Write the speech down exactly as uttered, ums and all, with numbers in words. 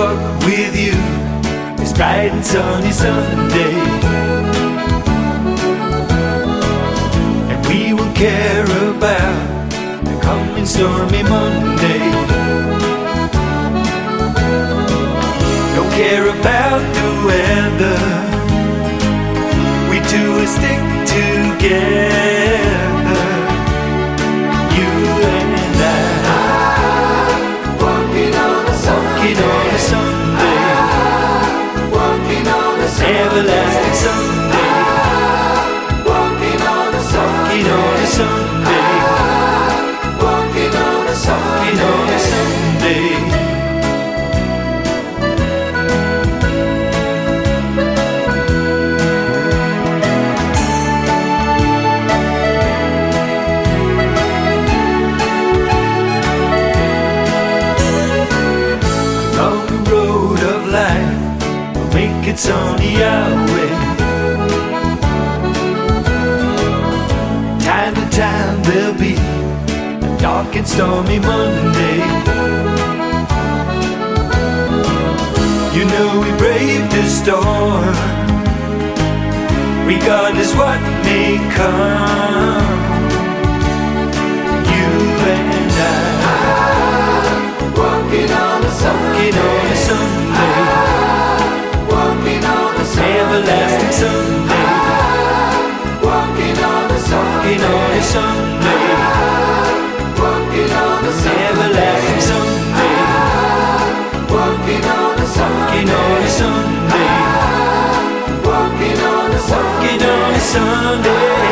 walk with you this bright and sunny Sunday, and we will care about the coming stormy Monday. Don't care about the weather, we two will stick together, you and I. Walking on a Sunday, Walking on a Sunday, walking on a Sunday, everlasting Sunday, walking on a Sunday, walking on a Sunday, walking on a Sunday, walking on a Sunday. On the road of life, we'll make it sunny our way. Time to time there'll be a dark and stormy Monday. You know we brave the storm, regardless what may come, you and I. walking on a Sunday, Walking on a Sunday, walking on a Sunday, everlasting Sunday, walking on a Sunday, walking on a Sunday, walking on a Sunday, everlasting Sunday, walking on a Sunday, walking on a Sunday, walking on a Sunday, walking on a Sunday.